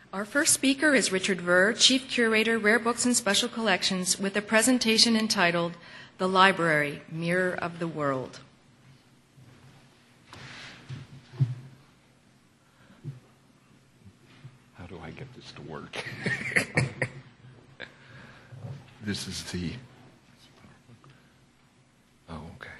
Our first speaker is Richard Ver, Chief Curator, Rare Books and Special Collections, with a presentation entitled The Library, Mirror of the World. How do I get this to work? This is the... Oh, okay.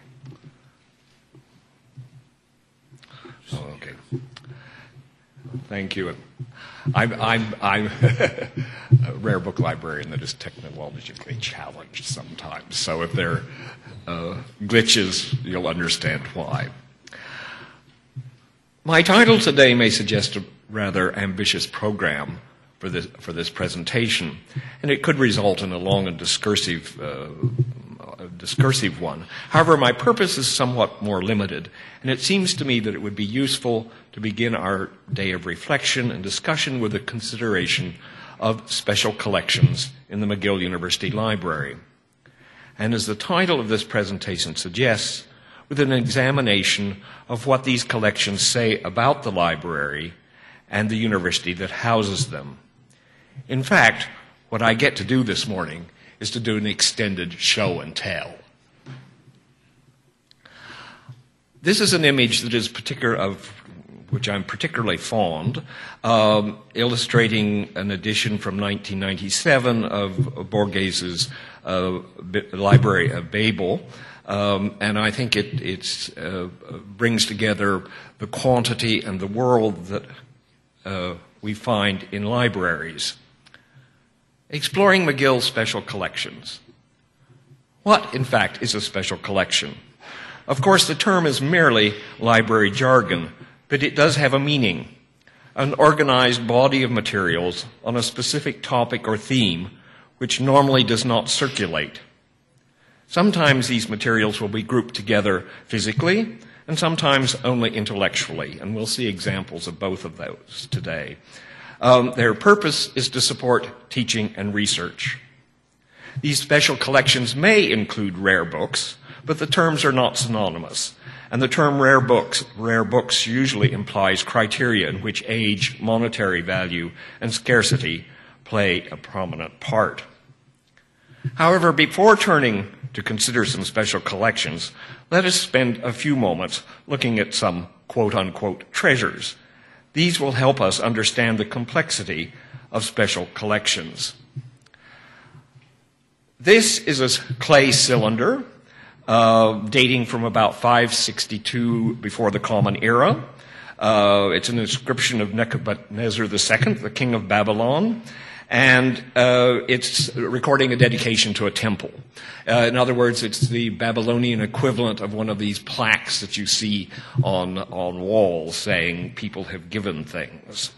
Oh, okay. Thank you. I'm a rare book librarian that is technologically challenged sometimes. So if there are glitches, you'll understand why. My title today may suggest a rather ambitious program for this presentation, and it could result in a long and discursive one. However, my purpose is somewhat more limited, and it seems to me that it would be useful to begin our day of reflection and discussion with a consideration of special collections in the McGill University Library. And as the title of this presentation suggests, with an examination of what these collections say about the library and the university that houses them. In fact, what I get to do this morning is to do an extended show and tell. This is an image that is which I'm particularly fond, illustrating an edition from 1997 of Borges's Library of Babel. And I think it brings together the quantity and the world that we find in libraries. Exploring McGill's special collections. What, in fact, is a special collection? Of course, the term is merely library jargon, but it does have a meaning. An organized body of materials on a specific topic or theme which normally does not circulate. Sometimes these materials will be grouped together physically, and sometimes only intellectually, and we'll see examples of both of those today. Their purpose is to support teaching and research. These special collections may include rare books, but the terms are not synonymous. And the term rare books usually implies criteria in which age, monetary value, and scarcity play a prominent part. However, before turning to consider some special collections, let us spend a few moments looking at some quote-unquote treasures. These will help us understand the complexity of special collections. This is a clay cylinder dating from about 562 before the Common Era. It's an inscription of Nebuchadnezzar II, the king of Babylon, and it's recording a dedication to a temple. In other words, it's the Babylonian equivalent of one of these plaques that you see on walls saying people have given things.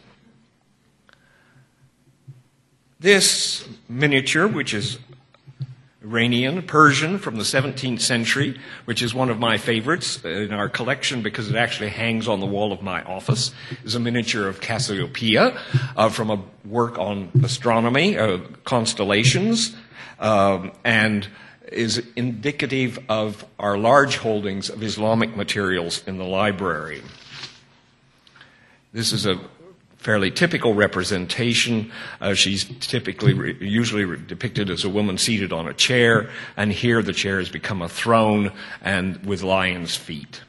This miniature, which is Iranian, Persian from the 17th century, which is one of my favorites in our collection because it actually hangs on the wall of my office, is a miniature of Cassiopeia from a work on astronomy, constellations, and is indicative of our large holdings of Islamic materials in the library. This is a fairly typical representation. She's usually depicted as a woman seated on a chair, and here the chair has become a throne and with lion's feet.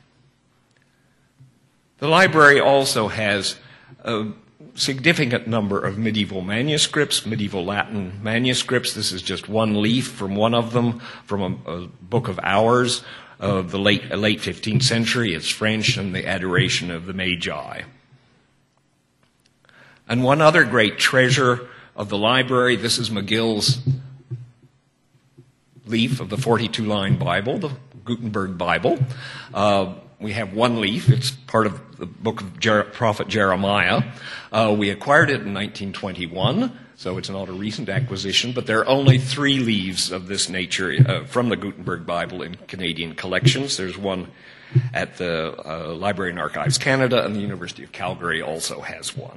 The library also has a significant number of medieval manuscripts, medieval Latin manuscripts. This is just one leaf from one of them, from a book of Hours of the late 15th century. It's French, and the Adoration of the Magi. And one other great treasure of the library, this is McGill's leaf of the 42-line Bible, the Gutenberg Bible. We have one leaf. It's part of the book of prophet Jeremiah. We acquired it in 1921, so it's not a recent acquisition, but there are only 3 leaves of this nature from the Gutenberg Bible in Canadian collections. There's one at the Library and Archives Canada, and the University of Calgary also has one.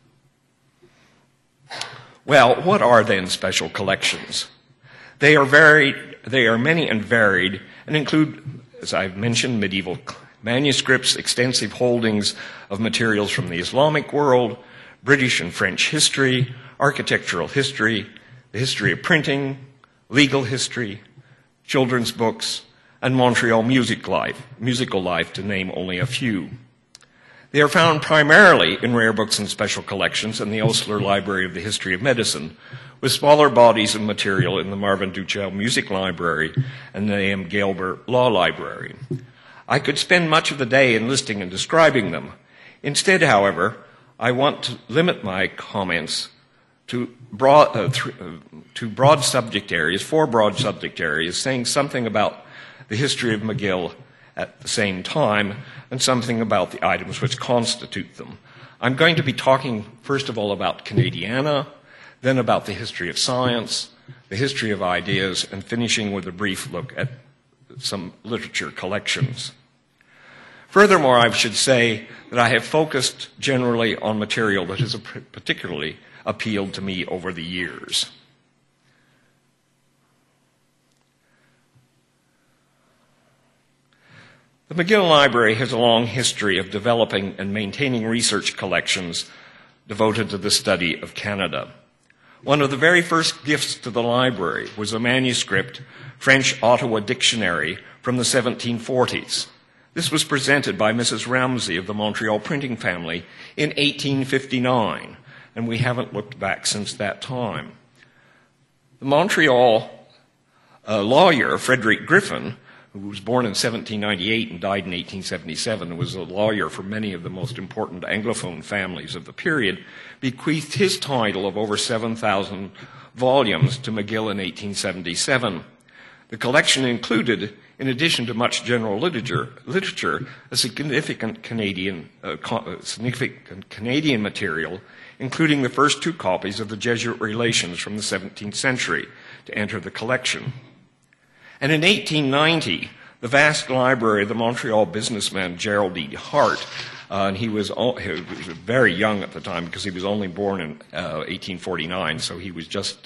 Well, what are then special collections? They are many and varied, and include, as I've mentioned, medieval manuscripts, extensive holdings of materials from the Islamic world, British and French history, architectural history, the history of printing, legal history, children's books, and Montreal musical life, to name only a few. They are found primarily in rare books and special collections in the Osler Library of the History of Medicine, with smaller bodies of material in the Marvin Duchel Music Library and the A.M. Gilbert Law Library. I could spend much of the day in listing and describing them. Instead, however, I want to limit my comments to broad subject areas, 4 broad subject areas, saying something about the history of McGill at the same time, and something about the items which constitute them. I'm going to be talking, first of all, about Canadiana, then about the history of science, the history of ideas, and finishing with a brief look at some literature collections. Furthermore, I should say that I have focused generally on material that has particularly appealed to me over the years. The McGill Library has a long history of developing and maintaining research collections devoted to the study of Canada. One of the very first gifts to the library was a manuscript French Ottawa dictionary from the 1740s. This was presented by Mrs. Ramsay of the Montreal printing family in 1859, and we haven't looked back since that time. The Montreal lawyer, Frederick Griffin, who was born in 1798 and died in 1877 and was a lawyer for many of the most important Anglophone families of the period, bequeathed his title of over 7,000 volumes to McGill in 1877. The collection included, in addition to much general literature, a significant Canadian material, including the first 2 copies of the Jesuit Relations from the 17th century to enter the collection. And in 1890, the vast library of the Montreal businessman Gerald E. Hart, and he was very young at the time because he was only born in 1849, so he was just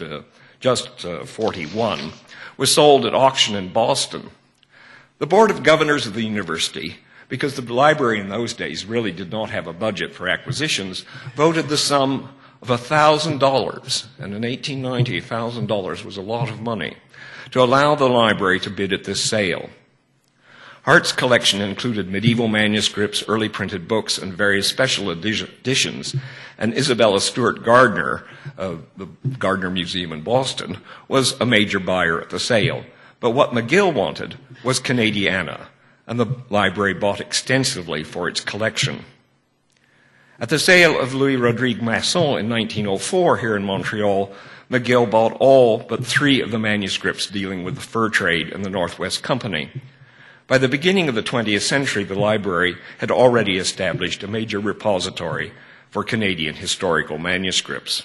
41, was sold at auction in Boston. The Board of Governors of the university, because the library in those days really did not have a budget for acquisitions, voted the sum of $1,000, and in 1890, $1,000 was a lot of money, to allow the library to bid at this sale. Hart's collection included medieval manuscripts, early printed books, and various special editions, and Isabella Stewart Gardner of the Gardner Museum in Boston was a major buyer at the sale. But what McGill wanted was Canadiana, and the library bought extensively for its collection. At the sale of Louis Rodrigue Masson in 1904 here in Montreal, McGill bought all but 3 of the manuscripts dealing with the fur trade and the Northwest Company. By the beginning of the 20th century, the library had already established a major repository for Canadian historical manuscripts.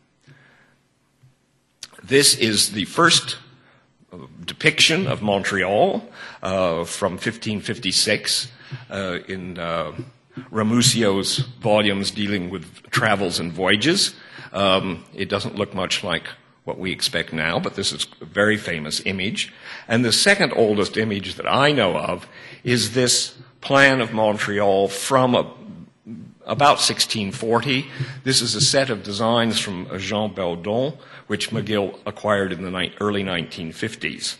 This is the first depiction of Montreal from 1556 in Ramusio's volumes dealing with travels and voyages. It doesn't look much like what we expect now, but this is a very famous image. And the second oldest image that I know of is this plan of Montreal from about 1640. This is a set of designs from Jean Baudon, which McGill acquired in the early 1950s.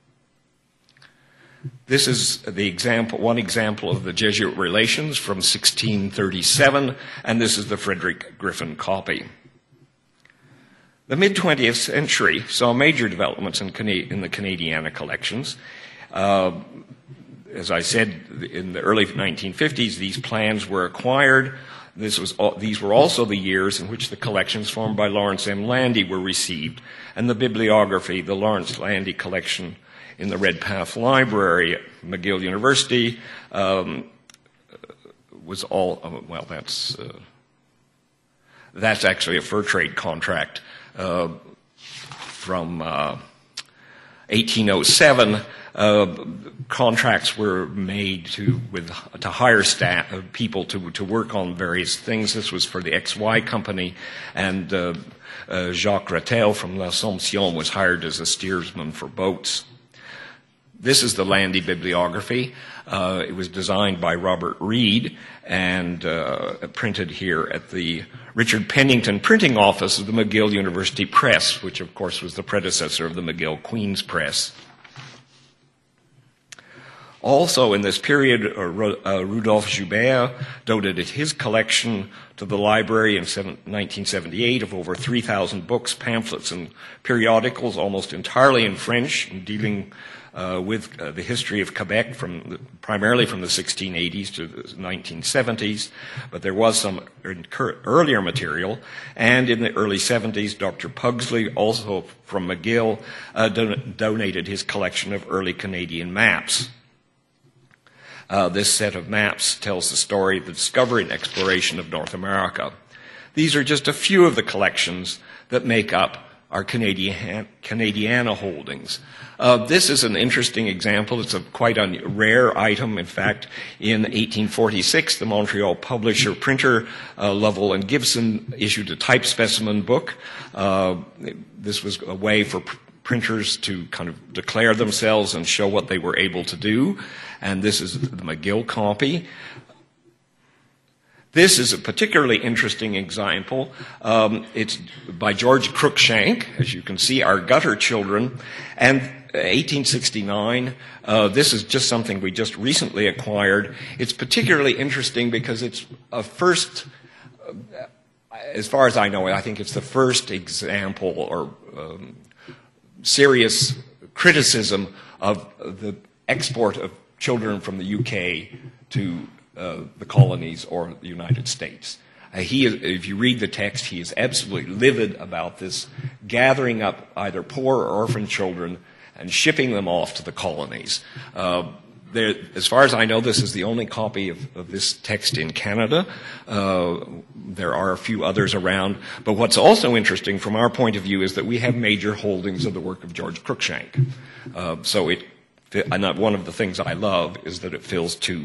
This is one example of the Jesuit Relations from 1637, and this is the Frederick Griffin copy. The mid-20th century saw major developments in the Canadiana collections. As I said, in the early 1950s, these plans were acquired. These were also the years in which the collections formed by Lawrence M. Landy were received, and the bibliography, the Lawrence Landy collection in the Redpath Library at McGill University, was all, well, that's actually a fur trade contract from 1807. Contracts were made to hire people to work on various things. This was for the XY company, and Jacques Rattel from L'Assomption was hired as a steersman for boats. This is the Landy bibliography. It was designed by Robert Reed and printed here at the Richard Pennington printing office of the McGill University Press, which of course was the predecessor of the McGill Queen's Press. Also in this period, Rudolf Joubert donated his collection to the library in 1978 of over 3,000 books, pamphlets, and periodicals, almost entirely in French, and dealing with the history of Quebec primarily from the 1680s to the 1970s, but there was some earlier material. And in the early 70s, Dr. Pugsley, also from McGill, donated his collection of early Canadian maps. This set of maps tells the story of the discovery and exploration of North America. These are just a few of the collections that make up our Canadiana holdings. This is an interesting example. It's a quite rare item. In fact, in 1846, the Montreal publisher printer Lovell and Gibson issued a type specimen book. This was a way for printers to kind of declare themselves and show what they were able to do. And this is the McGill copy. This is a particularly interesting example. It's by George Cruikshank, as you can see, Our Gutter Children, and 1869. This is just something we just recently acquired. It's particularly interesting because it's a first, as far as I know, I think it's the first example or serious criticism of the export of children from the UK to the colonies or the United States. If you read the text, he is absolutely livid about this, gathering up either poor or orphan children and shipping them off to the colonies. As far as I know, this is the only copy of this text in Canada. There are a few others around. But what's also interesting from our point of view is that we have major holdings of the work of George Cruikshank. And one of the things I love is that it fills two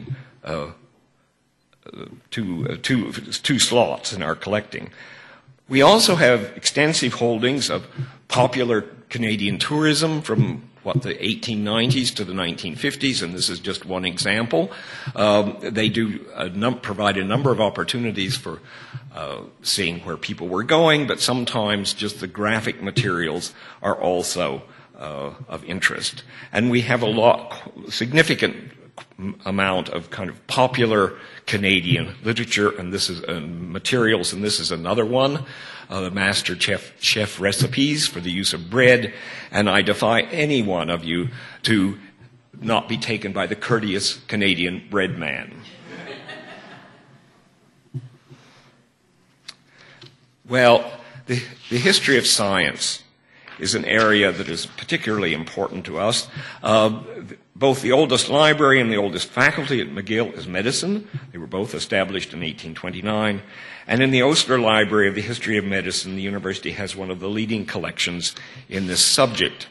slots in our collecting. We also have extensive holdings of popular Canadian tourism from the 1890s to the 1950s, and this is just one example. They do provide a number of opportunities for seeing where people were going, but sometimes just the graphic materials are also of interest. And we have significant amount of kind of popular Canadian literature, and this is materials, and this is another one, the master chef recipes for the use of bread, and I defy any one of you to not be taken by the courteous Canadian bread man. Well, the history of science is an area that is particularly important to us. Both the oldest library and the oldest faculty at McGill is medicine. They were both established in 1829. And in the Osler Library of the History of Medicine, the university has one of the leading collections in this subject.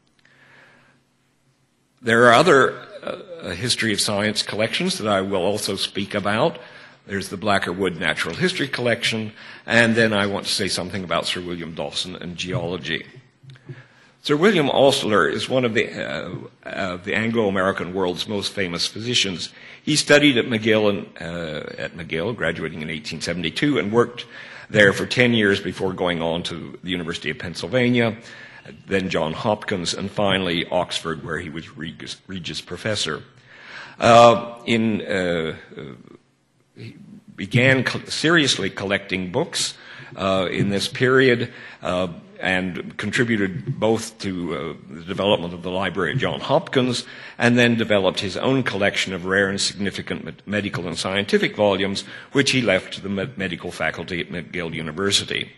There are other history of science collections that I will also speak about. There's the Blacker Wood Natural History Collection, and then I want to say something about Sir William Dawson and geology. Sir William Osler is one of the Anglo-American world's most famous physicians. He studied at McGill, graduating in 1872, and worked there for 10 years before going on to the University of Pennsylvania, then Johns Hopkins, and finally Oxford, where he was Regius Professor. He began seriously collecting books in this period, and contributed both to the development of the library at Johns Hopkins, and then developed his own collection of rare and significant medical and scientific volumes, which he left to the medical faculty at McGill University.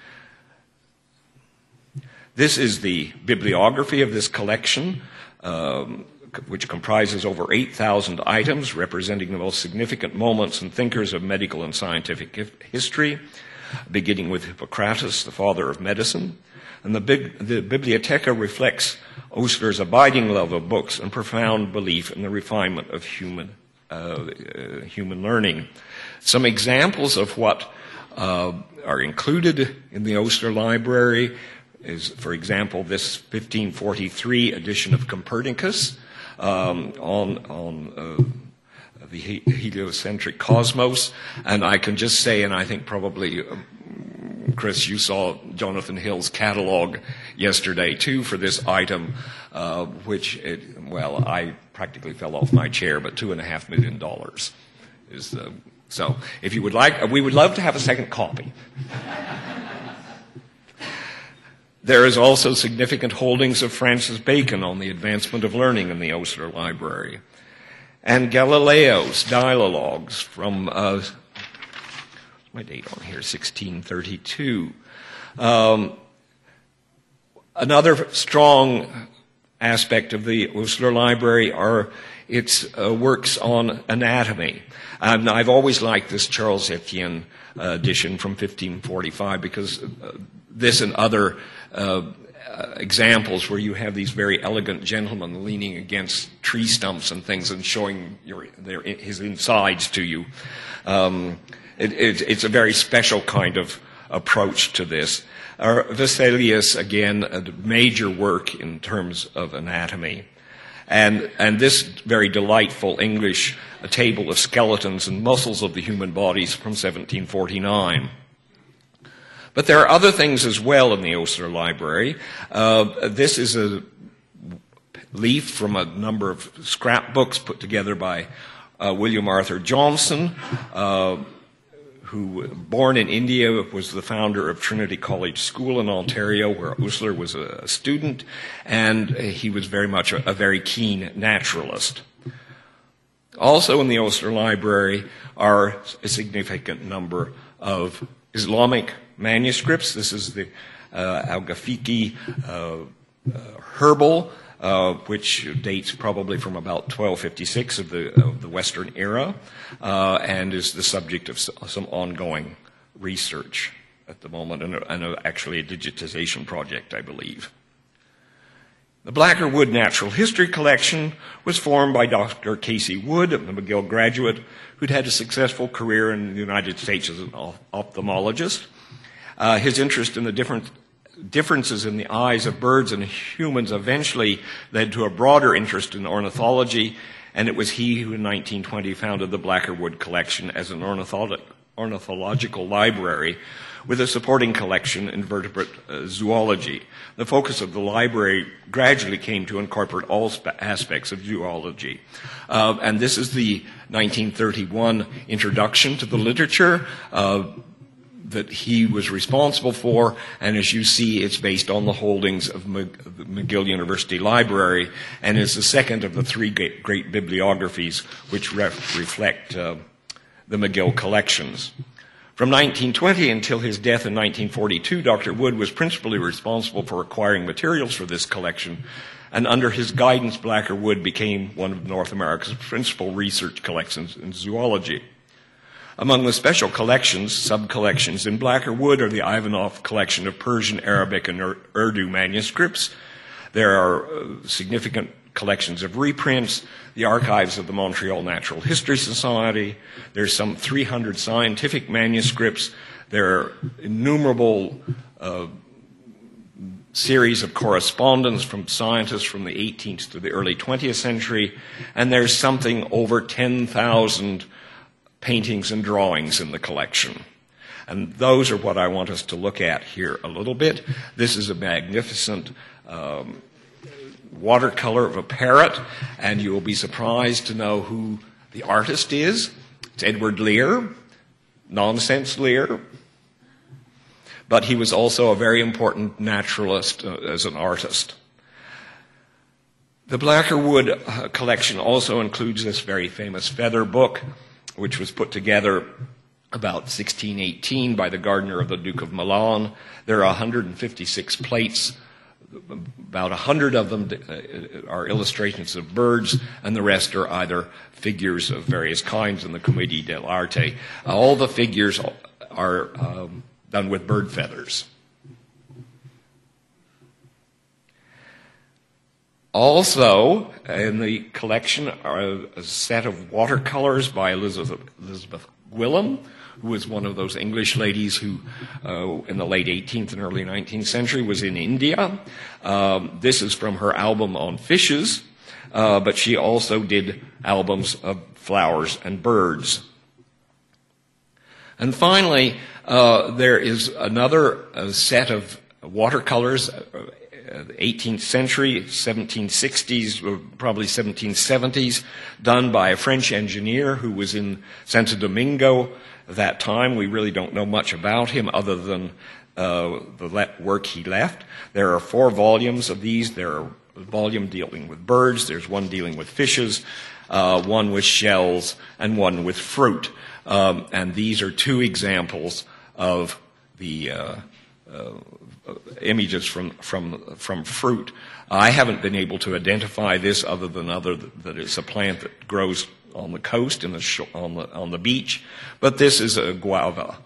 This is the bibliography of this collection, which comprises over 8,000 items representing the most significant moments and thinkers of medical and scientific history, beginning with Hippocrates, the father of medicine. And the Bibliotheca reflects Osler's abiding love of books and profound belief in the refinement of human learning. Some examples of what are included in the Osler Library is, for example, this 1543 edition of Copernicus on the heliocentric cosmos. And I can just say, and I think probably, Chris, you saw Jonathan Hill's catalog yesterday too for this item, which, I practically fell off my chair, but $2.5 million is the... So, if you would like, we would love to have a second copy. There is also significant holdings of Francis Bacon on the advancement of learning in the Osler Library. And Galileo's dialogues from, what's my date on here, 1632. Another strong aspect of the Osler Library are its works on anatomy. I've always liked this Charles Etienne edition from 1545 because this and other examples where you have these very elegant gentlemen leaning against tree stumps and things and showing his insides to you. It's a very special kind of approach to this. Vesalius, again, a major work in terms of anatomy. And this very delightful English table of skeletons and muscles of the human bodies from 1749. But there are other things as well in the Osler Library. This is a leaf from a number of scrapbooks put together by William Arthur Johnson, who, born in India, was the founder of Trinity College School in Ontario, where Osler was a student, and he was very much a very keen naturalist. Also in the Osler Library are a significant number of Islamic manuscripts. This is the Al-Ghafiqi Herbal, which dates probably from about 1256 of the Western era, and is the subject of some ongoing research at the moment, and actually a digitization project, I believe. The Blacker Wood Natural History Collection was formed by Dr. Casey Wood, a McGill graduate, who'd had a successful career in the United States as an ophthalmologist. His interest in the differences in the eyes of birds and humans eventually led to a broader interest in ornithology, and it was he who in 1920 founded the Blacker Wood Collection as an ornithological library with a supporting collection in vertebrate zoology. The focus of the library gradually came to incorporate all aspects of zoology. And this is the 1931 introduction to the literature that he was responsible for, and as you see, it's based on the holdings of the McGill University Library, and is the second of the three great bibliographies which reflect the McGill collections. From 1920 until his death in 1942, Dr. Wood was principally responsible for acquiring materials for this collection, and under his guidance, Blacker Wood became one of North America's principal research collections in zoology. Among the special collections, sub-collections in Blacker Wood are the Ivanov collection of Persian, Arabic, and Urdu manuscripts. There are significant collections of reprints, the archives of the Montreal Natural History Society. There's some 300 scientific manuscripts. There are innumerable series of correspondence from scientists from the 18th to the early 20th century, and there's something over 10,000 paintings and drawings in the collection. And those are what I want us to look at here a little bit. This is a magnificent watercolor of a parrot, and you will be surprised to know who the artist is. It's Edward Lear, Nonsense Lear. But he was also a very important naturalist as an artist. The Blacker Wood collection also includes this very famous feather book, which was put together about 1618 by the gardener of the Duke of Milan. There are 156 plates. About 100 of them are illustrations of birds, and the rest are either figures of various kinds in the Commedia dell'arte. All the figures are done with bird feathers. Also, in the collection are a set of watercolors by Elizabeth Gwilym, who was one of those English ladies who, in the late 18th and early 19th century, was in India. This is from her album on fishes, but she also did albums of flowers, and birds. And finally, there is another set of watercolors, 18th century, 1760s, probably 1770s, done by a French engineer who was in Santo Domingo at that time. We really don't know much about him other than the work he left. There are 4 volumes of these. There are a volume dealing with birds, there's one dealing with fishes, one with shells, and one with fruit. And these are 2 examples of the images from fruit. I haven't been able to identify this other than that it's a plant that grows on the coast on the beach, but this is a guava.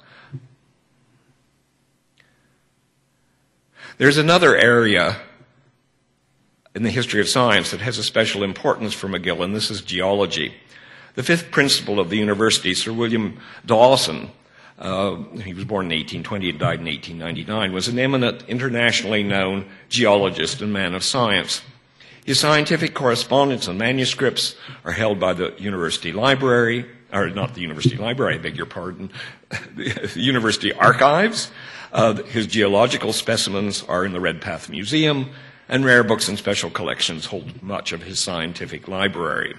There's another area in the history of science that has a special importance for McGill, and this is geology. The 5th principal of the university, Sir William Dawson, he was born in 1820 and died in 1899, was an eminent, internationally known geologist and man of science. His scientific correspondence and manuscripts are held by the university library, or not the university library, I beg your pardon, the university archives. His geological specimens are in the Redpath Museum, and rare books and special collections hold much of his scientific library.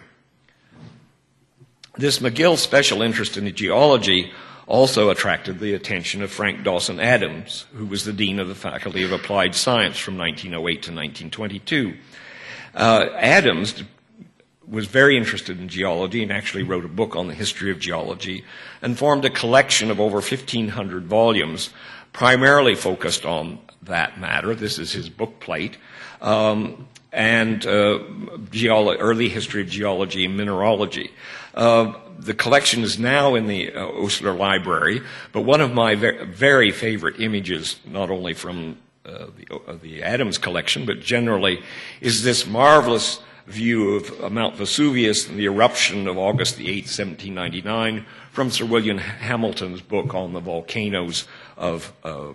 This McGill special interest in geology also attracted the attention of Frank Dawson Adams, who was the dean of the Faculty of Applied Science from 1908 to 1922. Adams was very interested in geology and actually wrote a book on the history of geology and formed a collection of over 1,500 volumes, primarily focused on that matter. This is his book plate. And early history of geology and mineralogy. The collection is now in the Osler Library, but one of my very favorite images, not only from the Adams collection, but generally, is this marvelous view of Mount Vesuvius and the eruption of August the 8th, 1799, from Sir William Hamilton's book on the volcanoes of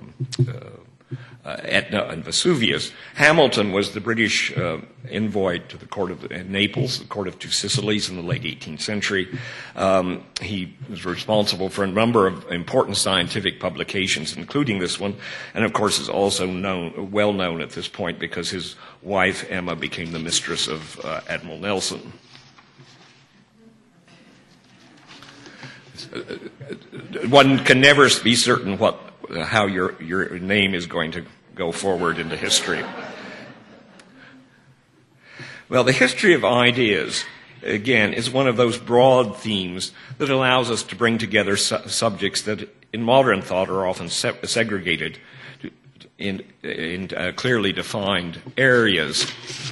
Etna and Vesuvius. Hamilton was the British envoy to the court of Naples, the court of Two Sicilies in the late 18th century. He was responsible for a number of important scientific publications, including this one, and of course is also well known at this point because his wife, Emma, became the mistress of Admiral Nelson. One can never be certain how your name is going to go forward into history. Well, the history of ideas, again, is one of those broad themes that allows us to bring together subjects that in modern thought are often segregated in clearly defined areas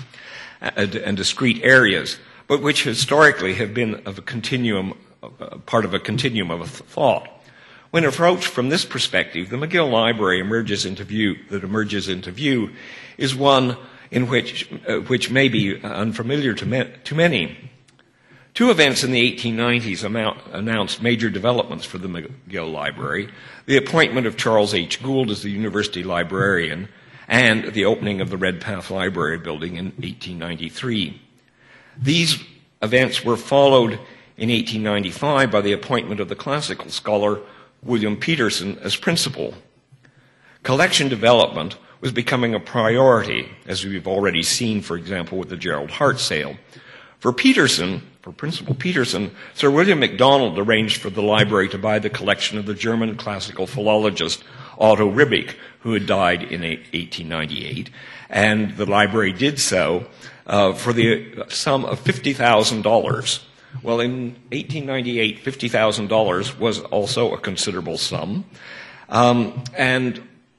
and discrete areas, but which historically have been of a continuum, part of a continuum of a thought. When approached from this perspective, the McGill Library emerges into view is one in which may be unfamiliar to many. 2 events in the 1890s announced major developments for the McGill Library: the appointment of Charles H. Gould as the university librarian and the opening of the Redpath Library building in 1893. These events were followed in 1895 by the appointment of the classical scholar William Peterson as principal. Collection development was becoming a priority, as we've already seen, for example, with the Gerald Hart sale. For Principal Peterson, Sir William MacDonald arranged for the library to buy the collection of the German classical philologist Otto Ribbeck, who had died in 1898, and the library did so for the sum of $50,000. Well, in 1898, $50,000 was also a considerable sum. And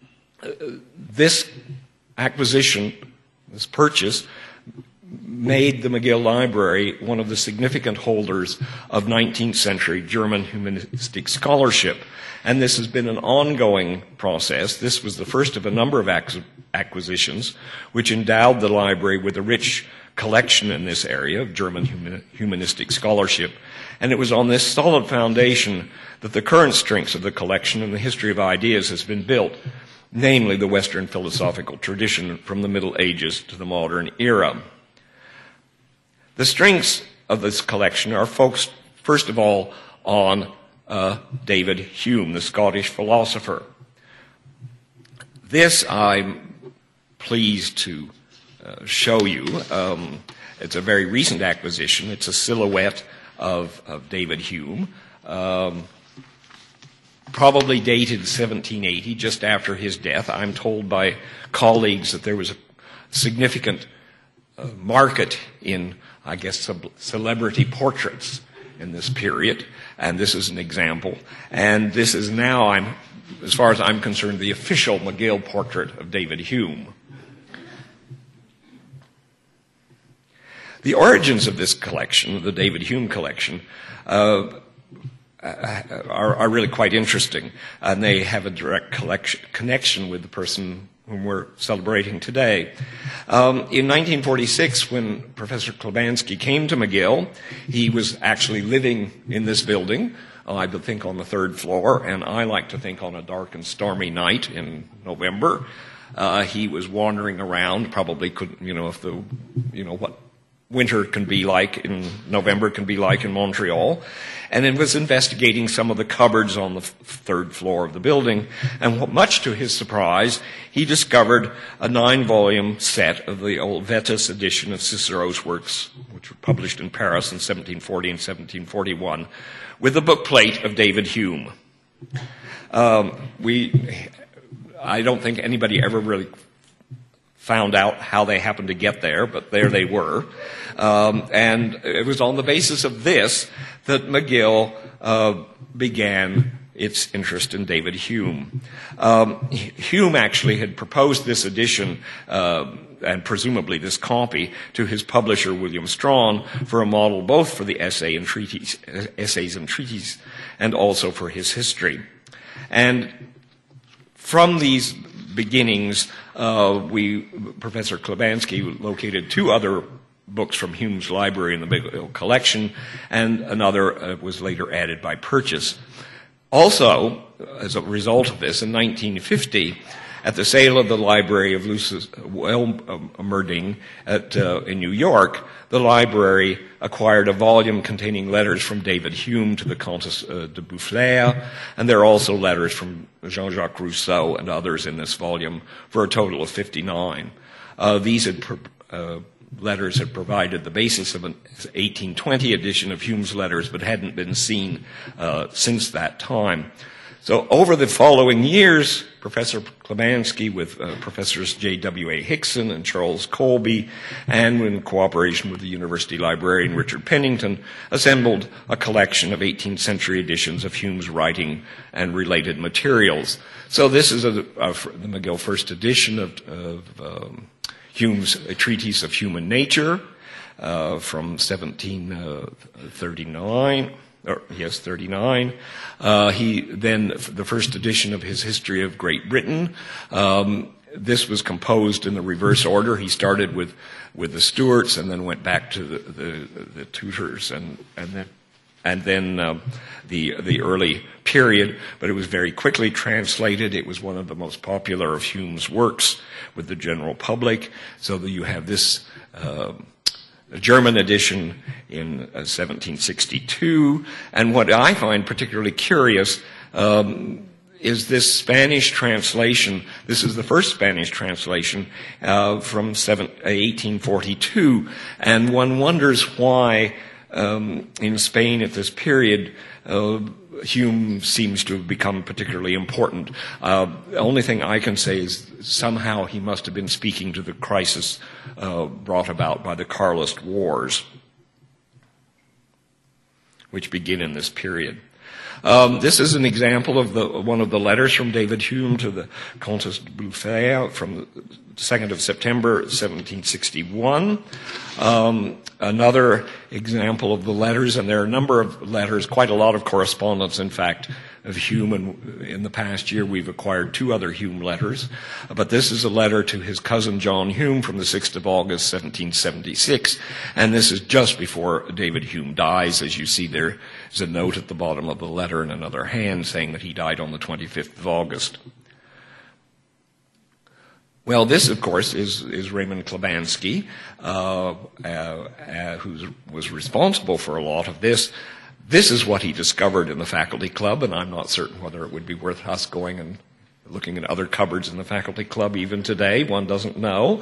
this acquisition, this purchase, made the McGill Library one of the significant holders of 19th century German humanistic scholarship. And this has been an ongoing process. This was the first of a number of acquisitions which endowed the library with a rich collection in this area of German humanistic scholarship. And it was on this solid foundation that the current strengths of the collection and the history of ideas has been built, namely the Western philosophical tradition from the Middle Ages to the modern era. The strengths of this collection are First of all, on David Hume, the Scottish philosopher. This I'm pleased to show you. It's a very recent acquisition. It's a silhouette of David Hume, probably dated 1780, just after his death. I'm told by colleagues that there was a significant market in, I guess, celebrity portraits in this period, and this is an example. And this is now, as far as I'm concerned, the official McGill portrait of David Hume. The origins of this collection, the David Hume collection, are really quite interesting, and they have a direct connection with the person whom we're celebrating today. In 1946, when Professor Klebanski came to McGill, he was actually living in this building, I would think on the third floor, and I like to think on a dark and stormy night in November. He was wandering around, probably couldn't, what winter can be like in November can be like in Montreal, and it was investigating some of the cupboards on the third floor of the building, and much to his surprise, he discovered a 9-volume set of the old Vetus edition of Cicero's works, which were published in Paris in 1740 and 1741, with a bookplate of David Hume. I don't think anybody ever really found out how they happened to get there, but there they were. And it was on the basis of this that McGill began its interest in David Hume. Hume actually had proposed this edition, and presumably this copy, to his publisher, William Strawn, for a model both for the essays and treatises, and also for his history. And from these beginnings, Professor Klebanski located 2 other books from Hume's library in the McGill collection, and another was later added by purchase. Also, as a result of this, in 1950, at the sale of the library of Lucis Welmerding in New York, the library acquired a volume containing letters from David Hume to the Comtesse de Boufflers, and there are also letters from Jean-Jacques Rousseau and others in this volume, for a total of 59. These letters had provided the basis of an 1820 edition of Hume's letters, but hadn't been seen since that time. So over the following years, Professor Klebanski, with Professors J.W.A. Hickson and Charles Colby, and in cooperation with the university librarian Richard Pennington, assembled a collection of 18th century editions of Hume's writing and related materials. So this is the McGill first edition of Hume's A Treatise of Human Nature from 1739. 39. He then, the first edition of his History of Great Britain. This was composed in the reverse order. He started with the Stuarts and then went back to the Tudors and then the early period. But it was very quickly translated. It was one of the most popular of Hume's works with the general public. So that you have this a German edition in 1762. And what I find particularly curious is this Spanish translation. This is the first Spanish translation from 1842. And one wonders why in Spain at this period Hume seems to have become particularly important. The only thing I can say is somehow he must have been speaking to the crisis brought about by the Carlist Wars, which begin in this period. This is an example of one of the letters from David Hume to the Comtesse de Boufflers from the 2nd of September, 1761. Another example of the letters, and there are a number of letters, quite a lot of correspondence, in fact, of Hume. And in the past year, we've acquired 2 other Hume letters. But this is a letter to his cousin John Hume from the 6th of August, 1776. And this is just before David Hume dies. As you see, there is a note at the bottom of the letter in another hand saying that he died on the 25th of August. Well, this, of course, is Raymond Klebanski, who was responsible for a lot of this. This is what he discovered in the faculty club, and I'm not certain whether it would be worth us going and looking at other cupboards in the faculty club even today. One doesn't know.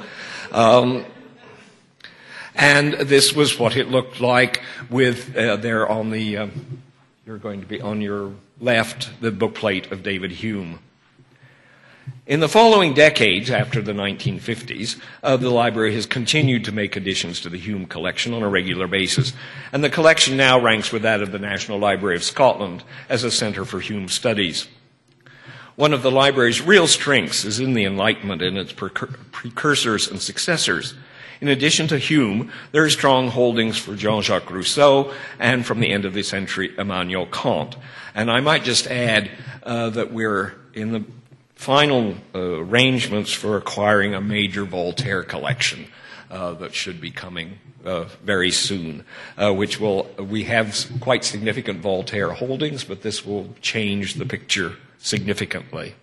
And this was what it looked like with there on the, you're going to be on your left, the bookplate of David Hume. In the following decades, after the 1950s, the library has continued to make additions to the Hume collection on a regular basis, and the collection now ranks with that of the National Library of Scotland as a centre for Hume studies. One of the library's real strengths is in the Enlightenment and its precursors and successors. In addition to Hume, there are strong holdings for Jean-Jacques Rousseau and, from the end of the century, Immanuel Kant. And I might just add that we're in the final arrangements for acquiring a major Voltaire collection that should be coming very soon, we have quite significant Voltaire holdings, but this will change the picture significantly.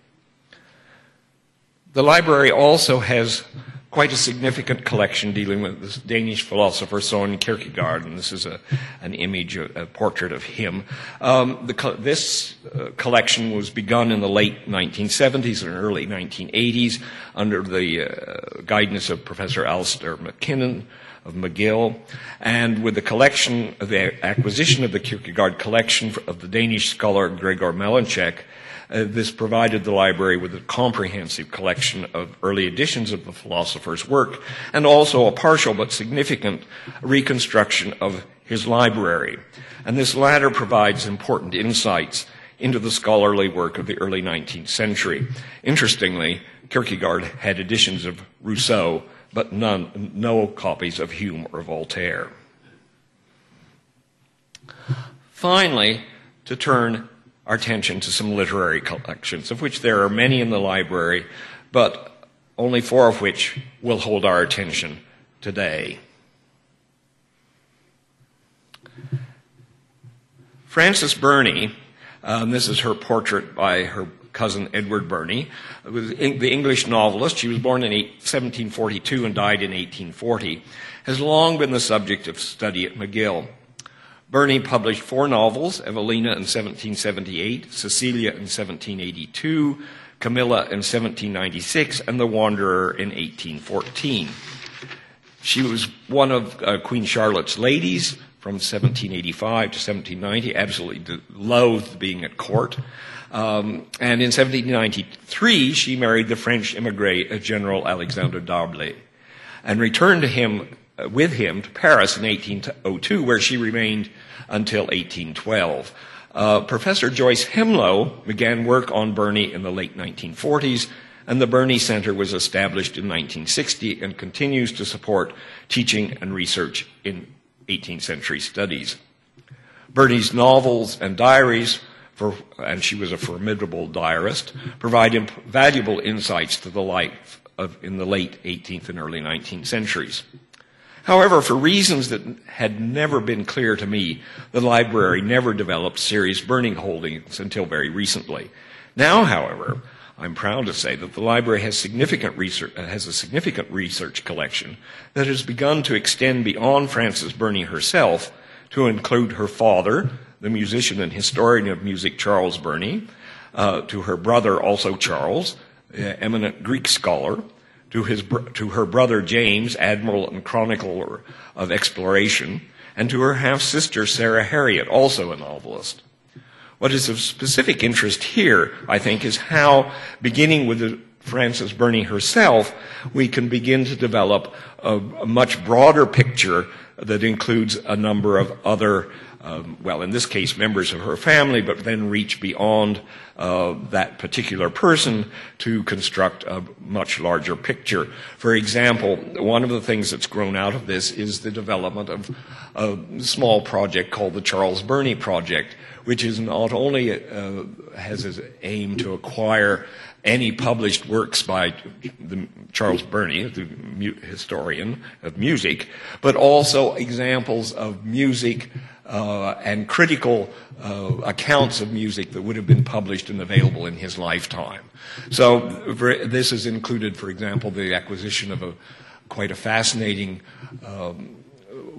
The library also has quite a significant collection dealing with the Danish philosopher Søren Kierkegaard, and this is an image, a portrait of him. This collection was begun in the late 1970s and early 1980s under the guidance of Professor Alistair MacKinnon of McGill, and with the acquisition of the Kierkegaard collection of the Danish scholar Gregor Malenchek, this provided the library with a comprehensive collection of early editions of the philosopher's work, and also a partial but significant reconstruction of his library. And this latter provides important insights into the scholarly work of the early 19th century. Interestingly, Kierkegaard had editions of Rousseau, but no copies of Hume or Voltaire. Finally, to turn our attention to some literary collections, of which there are many in the library, but only 4 of which will hold our attention today. Frances Burney, this is her portrait by her cousin Edward Burney, was the English novelist. She was born in 1742 and died in 1840, has long been the subject of study at McGill. Burney published 4 novels, Evelina in 1778, Cecilia in 1782, Camilla in 1796, and The Wanderer in 1814. She was one of Queen Charlotte's ladies from 1785 to 1790, absolutely loathed being at court. And in 1793, she married the French émigré General Alexandre d'Arblay and returned with him to Paris in 1802, where she remained until 1812. Professor Joyce Hemlow began work on Burney in the late 1940s, and the Burney Center was established in 1960 and continues to support teaching and research in 18th century studies. Burney's novels and diaries, and she was a formidable diarist, provide valuable insights to the life in the late 18th and early 19th centuries. However, for reasons that had never been clear to me, the library never developed serious Burney holdings until very recently. Now, however, I'm proud to say that the library has a significant research collection that has begun to extend beyond Frances Burney herself to include her father, the musician and historian of music Charles Burney, to her brother, also Charles, eminent Greek scholar, to her brother James, admiral and chronicler of exploration, and to her half-sister Sarah Harriott, also a novelist. What is of specific interest here, I think, is how, beginning with Frances Burney herself, we can begin to develop a much broader picture that includes a number of other, in this case, members of her family, but then reach beyond that particular person to construct a much larger picture. For example, one of the things that's grown out of this is the development of a small project called the Charles Burney Project, which is not only has as aim to acquire any published works by Charles Burney, the historian of music, but also examples of music and critical accounts of music that would have been published and available in his lifetime. So this has included, for example, the acquisition of quite a fascinating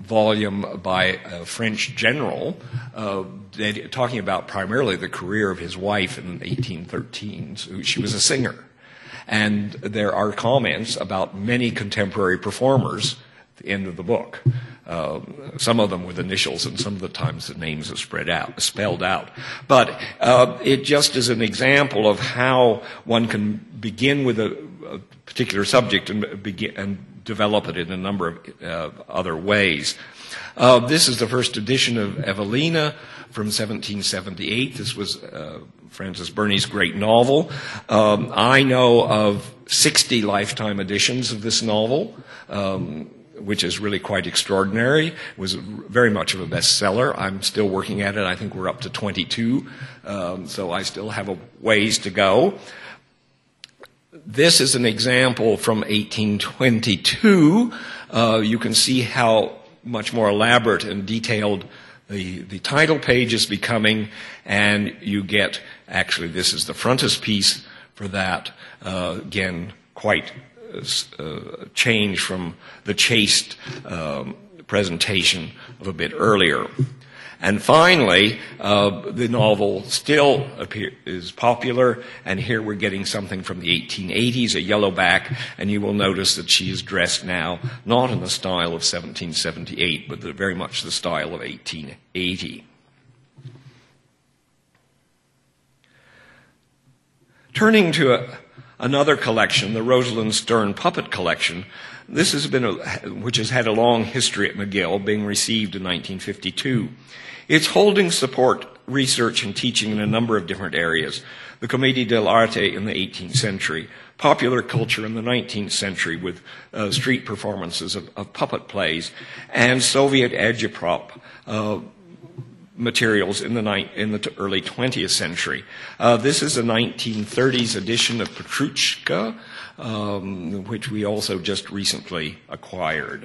volume by a French general talking about primarily the career of his wife in the 1813s. She was a singer. And there are comments about many contemporary performers at the end of the book. Some of them with initials, and some of the times the names are spelled out. But it just is an example of how one can begin with a particular subject and develop it in a number of other ways. This is the first edition of Evelina from 1778. This was Frances Burney's great novel. I know of 60 lifetime editions of this novel, which is really quite extraordinary. It was very much of a bestseller. I'm still working at it. I think we're up to 22, so I still have a ways to go. This is an example from 1822. You can see how much more elaborate and detailed the title page is becoming, and you get, actually this is the frontispiece for that, again, quite change from the chaste presentation of a bit earlier. And finally, the novel still is popular, and here we're getting something from the 1880s, a yellowback, and you will notice that she is dressed now not in the style of 1778, but very much the style of 1880. Turning to another collection, the Rosalind Stern Puppet Collection. This has been which has had a long history at McGill, being received in 1952. It's holding support, research, and teaching in a number of different areas. The Commedia dell'arte in the 18th century, popular culture in the 19th century with street performances of puppet plays, and Soviet agitprop materials in the early 20th century. This is a 1930s edition of Petrushka, which we also just recently acquired.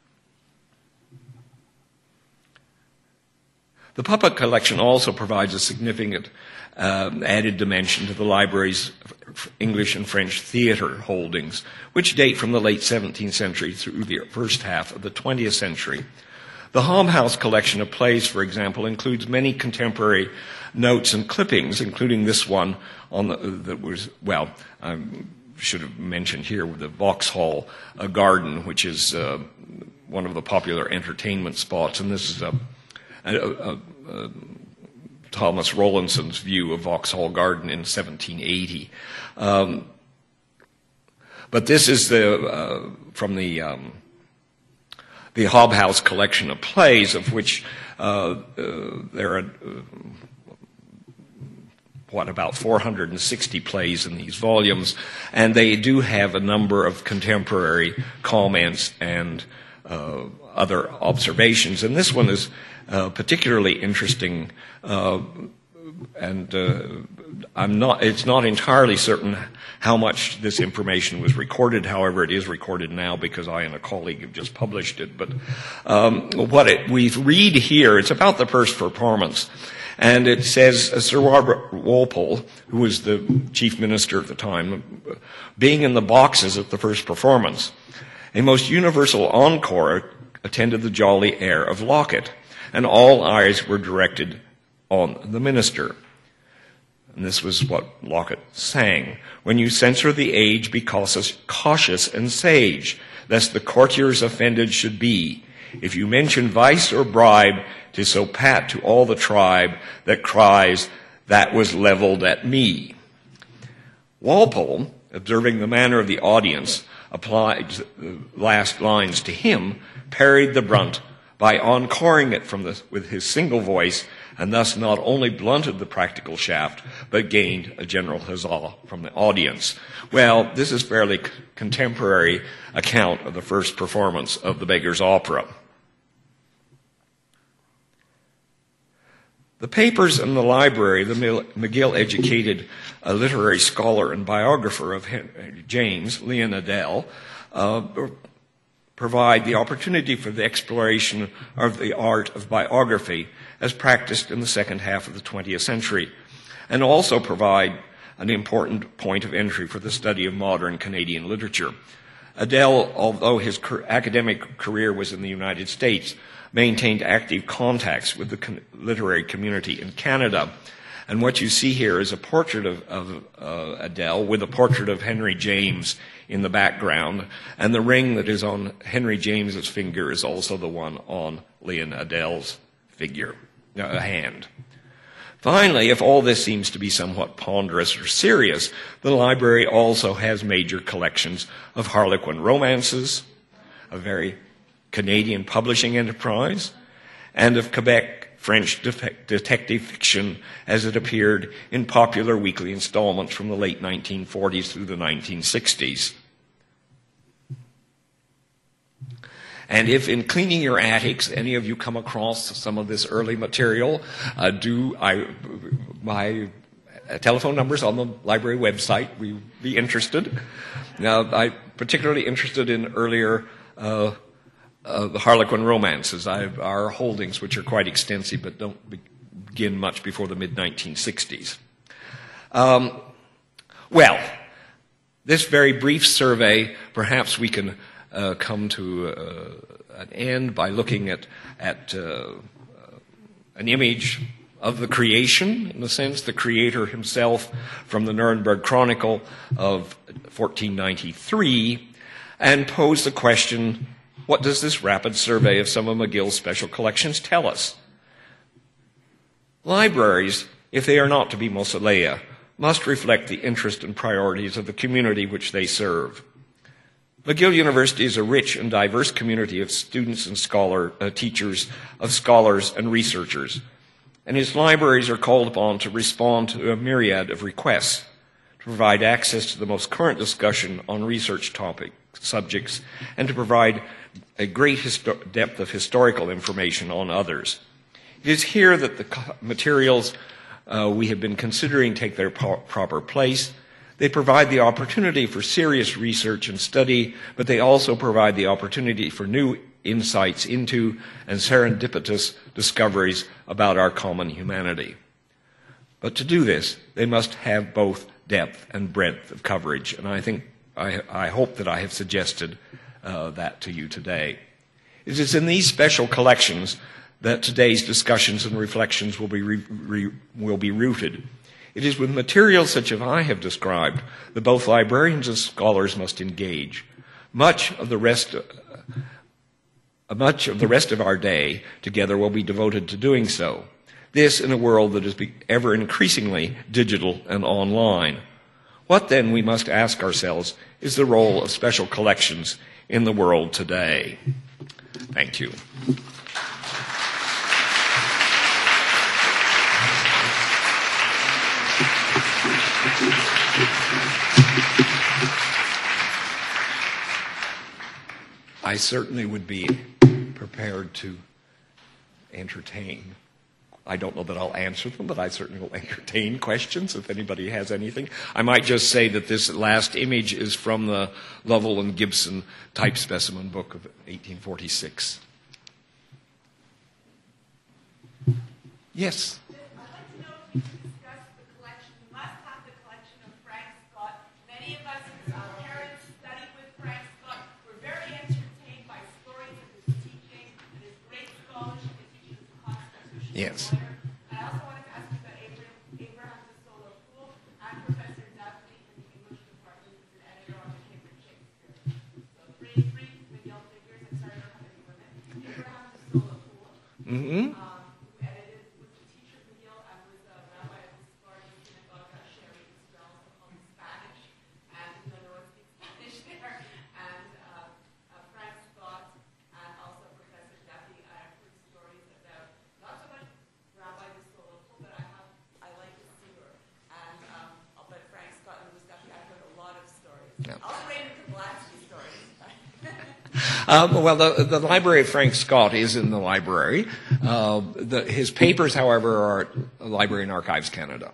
The puppet collection also provides a significant added dimension to the library's English and French theater holdings, which date from the late 17th century through the first half of the 20th century. The Hobhouse collection of plays, for example, includes many contemporary notes and clippings, including this one that was, well, I should have mentioned here with the Vauxhall Garden, which is one of the popular entertainment spots, and this is Thomas Rowlandson's view of Vauxhall Garden in 1780. But this is from the Hobhouse collection of plays, of which there are about 460 plays in these volumes, and they do have a number of contemporary comments and other observations. And this one is particularly interesting, and it's not entirely certain how much this information was recorded. However, it is recorded now because I and a colleague have just published it. But we read here, it's about the first performance. And it says, Sir Robert Walpole, who was the chief minister at the time, being in the boxes at the first performance, a most universal encore attended the jolly air of Locket, and all eyes were directed on the minister. And this was what Locket sang. When you censure the age, be cautious and sage, lest the courtiers offended should be. If you mention vice or bribe, 'tis so pat to all the tribe that cries, that was leveled at me. Walpole, observing the manner of the audience, applied the last lines to him, parried the brunt by encoring it with his single voice, and thus not only blunted the practical shaft, but gained a general huzzah from the audience. Well, this is fairly contemporary account of the first performance of The Beggar's Opera. The papers in the library, the McGill-educated literary scholar and biographer of James, Leon Adel, provide the opportunity for the exploration of the art of biography as practiced in the second half of the 20th century, and also provide an important point of entry for the study of modern Canadian literature. Adele, although his academic career was in the United States, maintained active contacts with the literary community in Canada. And what you see here is a portrait of Adele with a portrait of Henry James in the background, and the ring that is on Henry James's finger is also the one on Leon Adele's hand. Finally, if all this seems to be somewhat ponderous or serious, the library also has major collections of Harlequin romances, a very Canadian publishing enterprise, and of Quebec French detective fiction as it appeared in popular weekly installments from the late 1940s through the 1960s. And if in cleaning your attics any of you come across some of this early material, my telephone number's on the library website. We'd be interested. Now, I'm particularly interested in earlier the Harlequin romances, our holdings, which are quite extensive but don't begin much before the mid-1960s. Well, this very brief survey, perhaps we can come to an end by looking at an image of the creation, in a sense, the creator himself from the Nuremberg Chronicle of 1493, and pose the question, what does this rapid survey of some of McGill's special collections tell us? Libraries, if they are not to be mausolea, must reflect the interest and priorities of the community which they serve. McGill University is a rich and diverse community of students and teachers, of scholars and researchers, and its libraries are called upon to respond to a myriad of requests, to provide access to the most current discussion on research subjects, and to provide a great depth of historical information on others. It is here that the materials we have been considering take their proper place. They provide the opportunity for serious research and study, but they also provide the opportunity for new insights into and serendipitous discoveries about our common humanity. But to do this, they must have both depth and breadth of coverage, and I hope that I have suggested that to you today. It is in these special collections that today's discussions and reflections will be rooted. It is with materials such as I have described that both librarians and scholars must engage. Much of the rest of our day together will be devoted to doing so. This in a world that is ever increasingly digital and online. What then, we must ask ourselves, is the role of special collections in the world today? Thank you. I certainly would be prepared to entertain. I don't know that I'll answer them, but I certainly will entertain questions if anybody has anything. I might just say that this last image is from the Lovell and Gibson type specimen book of 1846. Yes? I'd like to know if you could discuss the collection. You must have the collection of Frank Scott. Many of us, our parents, studied with Frank Scott. We're very entertained by stories of his teaching and his great scholarship and teaching as a constitutional Yes. lawyer. I also wanted to ask you about Abraham de Solo Poole and Professor Duffy in the English department as an editor on the Cambridge Shakespeare. So three McGill figures. I'm sorry, I don't have any women. Abraham de Solo Poole. Mm-hmm. Well, the Library of Frank Scott is in the library. His papers, however, are at Library and Archives Canada.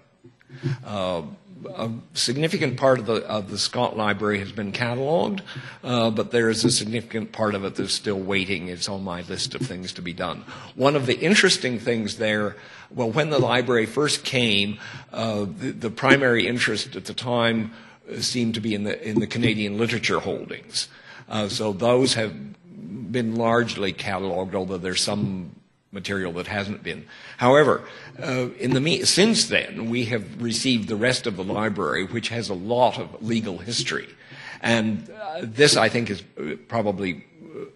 A significant part of the Scott Library has been catalogued, but there is a significant part of it that's still waiting. It's on my list of things to be done. One of the interesting things there, well, when the library first came, the primary interest at the time seemed to be in the Canadian literature holdings. So those have been largely cataloged, although there's some material that hasn't been. However, since then, we have received the rest of the library, which has a lot of legal history. And this, I think, is probably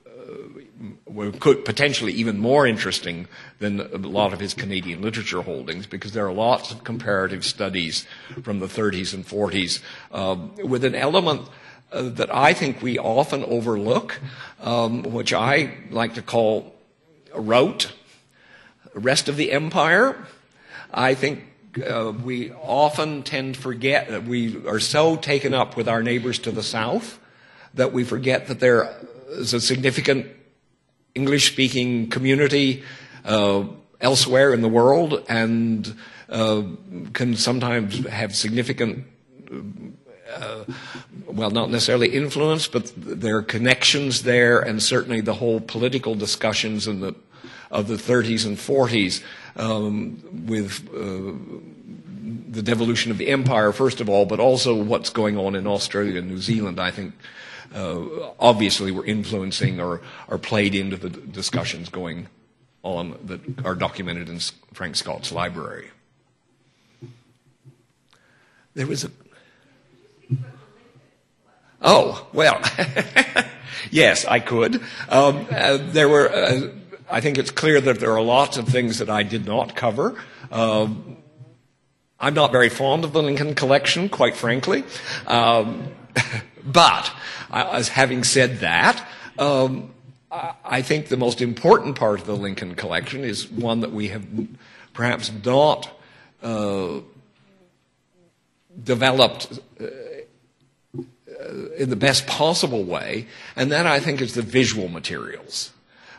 could potentially even more interesting than a lot of his Canadian literature holdings, because there are lots of comparative studies from the 30s and 40s with an element that I think we often overlook, which I like to call rote, rest of the empire. I think we often tend to forget that we are so taken up with our neighbors to the south that we forget that there is a significant English-speaking community elsewhere in the world, and can sometimes have significant, well, not necessarily influence, but there are connections there, and certainly the whole political discussions of the 30s and 40s with the devolution of the empire, first of all, but also what's going on in Australia and New Zealand, I think, obviously were influencing or played into the discussions going on that are documented in Frank Scott's library. There was a... Oh, well, yes, I could. There were... I think it's clear that there are lots of things that I did not cover. I'm not very fond of the Lincoln collection, quite frankly. But, as having said that, I think the most important part of the Lincoln collection is one that we have perhaps not developed in the best possible way, and that, I think, is the visual materials.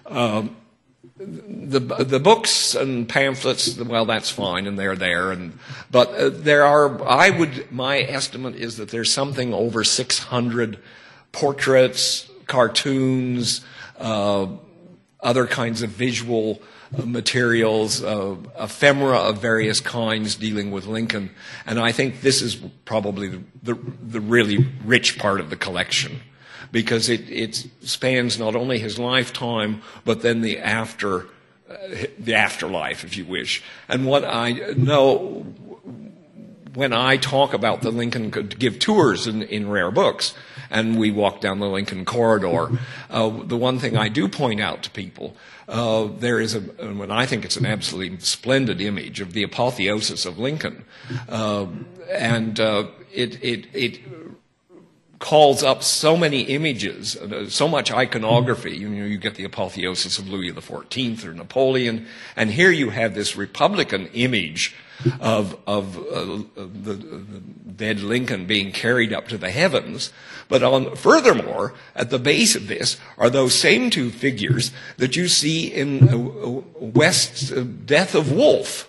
The books and pamphlets, well, that's fine, and they're there. But there are, my estimate is that there's something over 600 portraits, cartoons, other kinds of visual materials, ephemera of various kinds dealing with Lincoln. And I think this is probably the really rich part of the collection, because it spans not only his lifetime, but then the afterlife, if you wish. And what I know when I talk about the Lincoln, give tours in Rare Books, and we walk down the Lincoln corridor, the one thing I do point out to people, there is and I think it's an absolutely splendid image of the apotheosis of Lincoln, and it calls up so many images, so much iconography. You get the apotheosis of Louis XIV or Napoleon, and here you have this Republican image of the dead Lincoln being carried up to the heavens. But furthermore, at the base of this are those same two figures that you see in West's Death of Wolfe.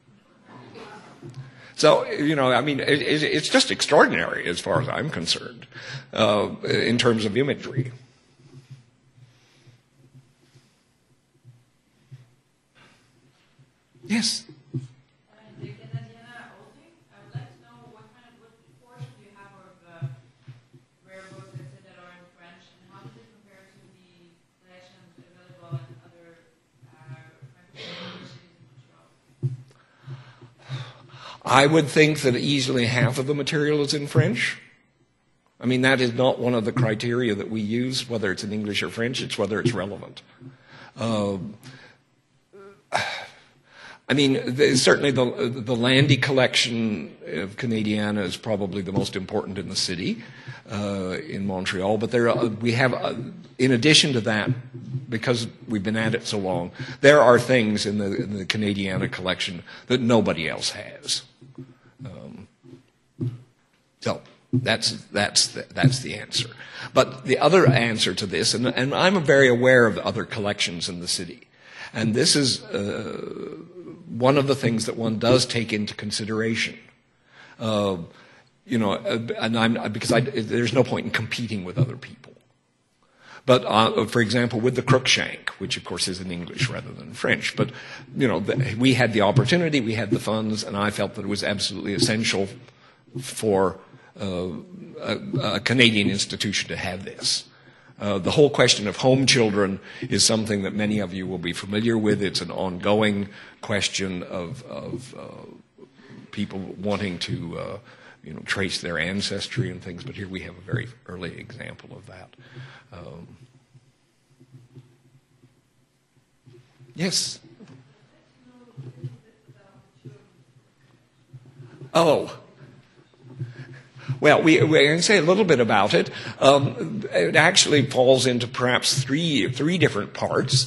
So, I mean, it's just extraordinary as far as I'm concerned, in terms of imagery. Yes? The Canadiana holding, I would like to know what portion do you have of rare books that are in French, and how does it compare to the collections available in other cities in Montreal? I would think that easily half of the material is in French. I mean, that is not one of the criteria that we use, whether it's in English or French, it's whether it's relevant. I mean, certainly the Landy collection of Canadiana is probably the most important in the city, in Montreal. But we have, in addition to that, because we've been at it so long, there are things in the Canadiana collection that nobody else has. So that's the answer. But the other answer to this, and I'm very aware of the other collections in the city, and this is one of the things that one does take into consideration. And there's no point in competing with other people. But for example, with the Cruikshank, which of course is in English rather than French, but we had the opportunity, we had the funds, and I felt that it was absolutely essential for a Canadian institution to have this. The whole question of home children is something that many of you will be familiar with. It's an ongoing question of people wanting to trace their ancestry and things, but here we have a very early example of that. Yes? Oh. Well, we're going to say a little bit about it. It actually falls into perhaps three different parts.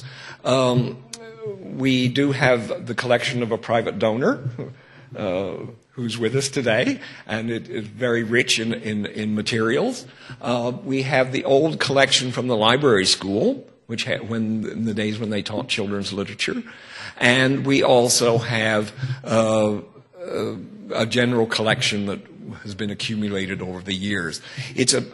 We do have the collection of a private donor who's with us today, and it is very rich in materials. We have the old collection from the library school, which in the days when they taught children's literature, and we also have a general collection that has been accumulated over the years. It's an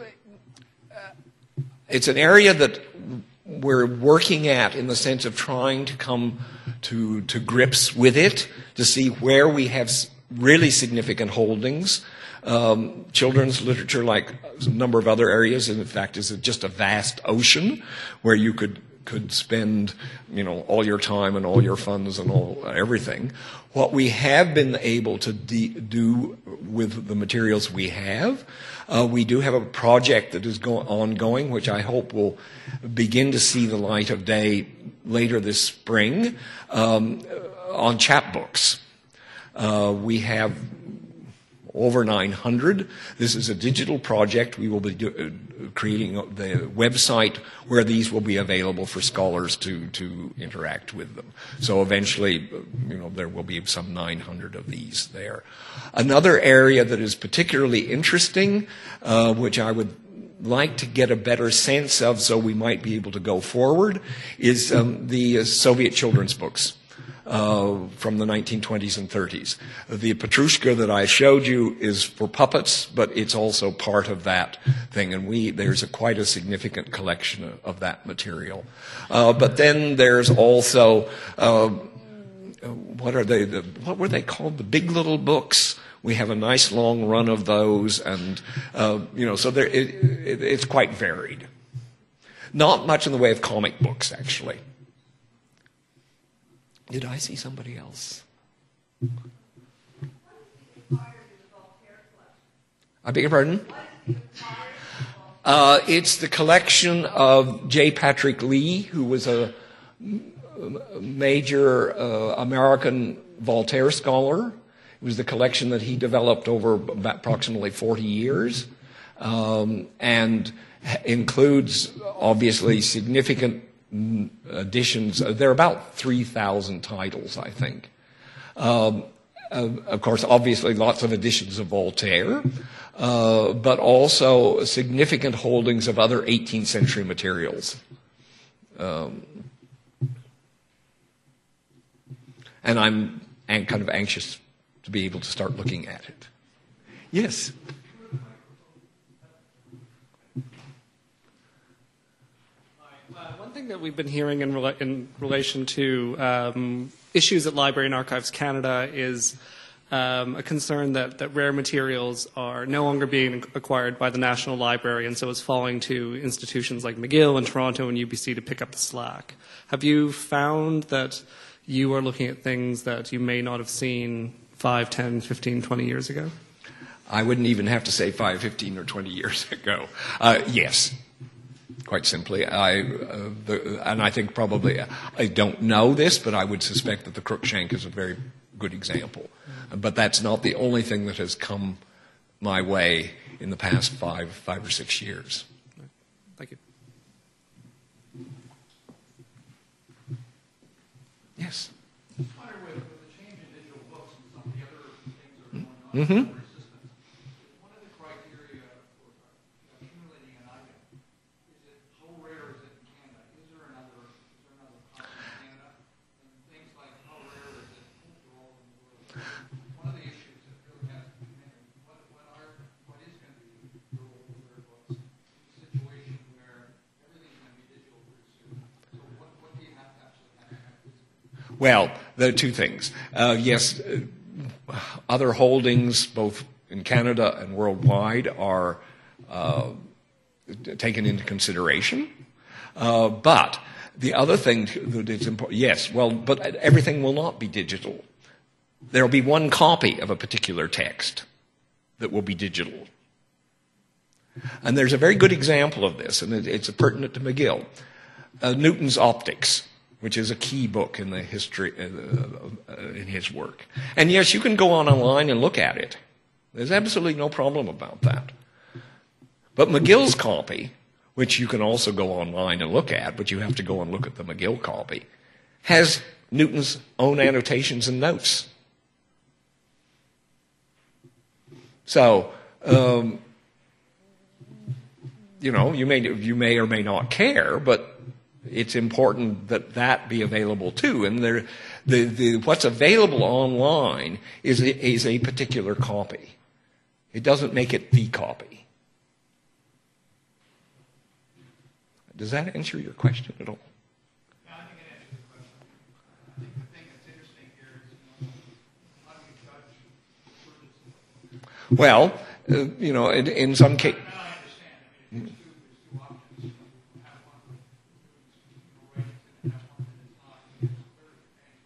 area that we're working at in the sense of trying to come to grips with it, to see where we have really significant holdings. Children's literature, like a number of other areas, in fact, is just a vast ocean where you could spend, all your time and all your funds and everything. What we have been able to do with the materials we have, we do have a project that is ongoing, which I hope will begin to see the light of day later this spring, on chapbooks. We have over 900. This is a digital project. We will be creating the website where these will be available for scholars to interact with them. So eventually, there will be some 900 of these there. Another area that is particularly interesting, which I would like to get a better sense of so we might be able to go forward, is the Soviet children's books. From the 1920s and 30s. The Petrushka that I showed you is for puppets, but it's also part of that thing, and there's quite a significant collection of that material. But then there's also, what were they called? The Big Little Books. We have a nice long run of those, and so it's quite varied. Not much in the way of comic books, actually. Did I see somebody else? I beg your pardon? It's the collection of J. Patrick Lee, who was a major American Voltaire scholar. It was the collection that he developed over approximately 40 years, and includes, obviously, significant editions. There are about 3,000 titles, I think. Of course, obviously, lots of editions of Voltaire, but also significant holdings of other 18th century materials. And I'm kind of anxious to be able to start looking at it. Yes? One thing that we've been hearing in relation to issues at Library and Archives Canada is a concern that rare materials are no longer being acquired by the National Library, and so it's falling to institutions like McGill and Toronto and UBC to pick up the slack. Have you found that you are looking at things that you may not have seen 5, 10, 15, 20 years ago? I wouldn't even have to say 5, 15, or 20 years ago. Yes. Quite simply, and I think probably, I don't know this, but I would suspect that the Cruikshank is a very good example. But that's not the only thing that has come my way in the past 5 or 6 years. Thank you. Yes. I wonder with the change in digital books and some of the other things that are going on in our system, one of the criteria for accumulating an item is it how rare is it in Canada? Is there another copy in Canada? And things like how rare is it overall in the world? One of the issues that really has to be mentioned, what is going to be the role of rare books in a situation where everything's going to be digital pretty soon? So what do you have to actually have physically? Well, there are two things. Yes, other holdings, both in Canada and worldwide, are taken into consideration. But the other thing that is important, yes, well, but everything will not be digital. There will be one copy of a particular text that will be digital. And there's a very good example of this, and it's pertinent to McGill. Newton's Optics, which is a key book in the history, in his work. And yes, you can go online and look at it. There's absolutely no problem about that. But McGill's copy, which you can also go online and look at, but you have to go and look at the McGill copy, has Newton's own annotations and notes. So, you know, you may or may not care, but it's important that that be available too. And what's available online is a particular copy. It doesn't make it the copy. Does that answer your question at all? Yeah, I think it answers the question. I think the thing that's interesting here is, how do you judge the purchase? Well, you know, in some cases. Now I understand. I mean, there's two options. You have one with ratings and have one that is not. It's clearly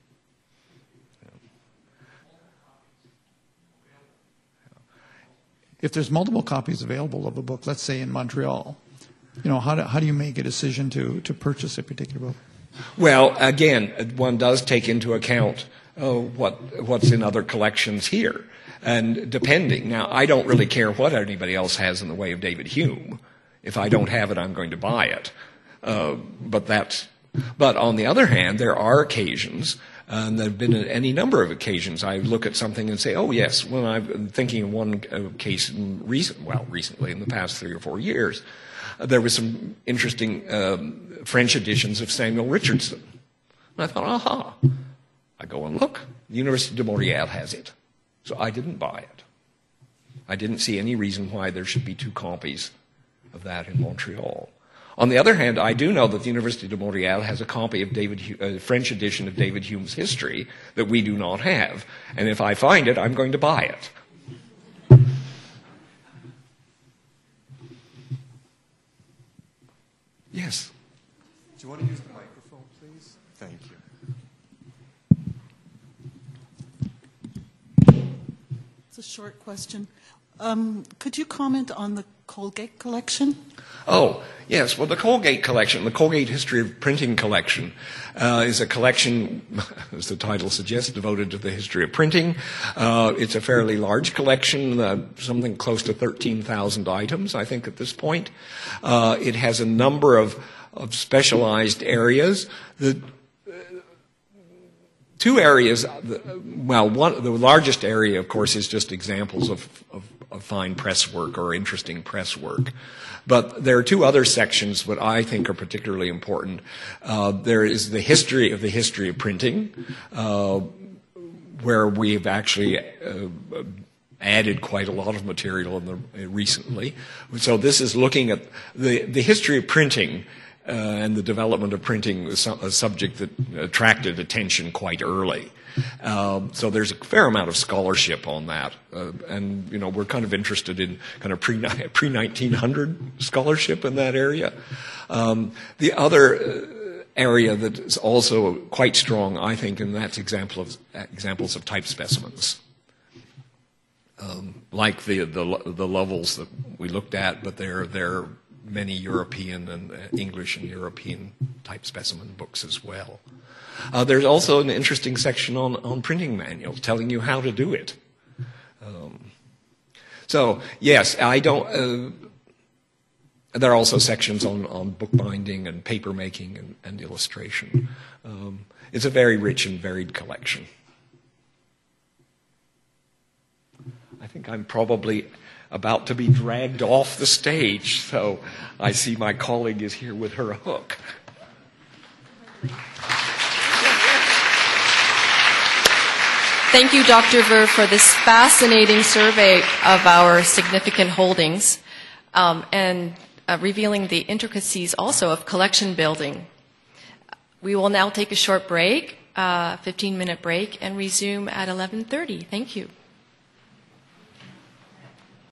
changed. If there's multiple copies available of a book, let's say in Montreal, you know, how do you make a decision to purchase a particular book? Well, again, one does take into account what's in other collections here. And depending, now I don't really care what anybody else has in the way of David Hume. If I don't have it, I'm going to buy it. But on the other hand, there are occasions, and there have been any number of occasions, I look at something and say, oh yes, when I'm thinking of one case recently in the past 3 or 4 years, there was some interesting French editions of Samuel Richardson. And I thought, aha. I go and look. The Université de Montréal has it. So I didn't buy it. I didn't see any reason why there should be 2 copies of that in Montreal. On the other hand, I do know that the Université de Montréal has a copy of French edition of David Hume's history that we do not have. And if I find it, I'm going to buy it. Yes. Do you want to use the microphone, please? Thank you. It's a short question. Could you comment on the Colgate collection? Oh, yes. Well, the Colgate collection, the Colgate History of Printing collection, is a collection, as the title suggests, devoted to the history of printing. It's a fairly large collection, something close to 13,000 items, I think, at this point. It has a number of specialized areas. The 2 areas, the largest area, of course, is just examples of fine press work or interesting press work. But there are 2 other sections that I think are particularly important. There is the history of printing, where we've actually added quite a lot of material recently. So this is looking at the history of printing. And the development of printing was a subject that attracted attention quite early. So there's a fair amount of scholarship on that. And, you know, we're kind of interested in kind of pre-1900 scholarship in that area. The other area that is also quite strong, I think, and that's examples of type specimens. Like the Lovels that we looked at, but they're many European and English and European type specimen books as well. There's also an interesting section on printing manuals telling you how to do it. So, yes, I don't... there are also sections on bookbinding and paper making and illustration. It's a very rich and varied collection. I think I'm probably about to be dragged off the stage, so I see my colleague is here with her hook. Thank you, Dr. Ver, for this fascinating survey of our significant holdings and revealing the intricacies also of collection building. We will now take a short break, 15-minute break, and resume at 11:30. Thank you.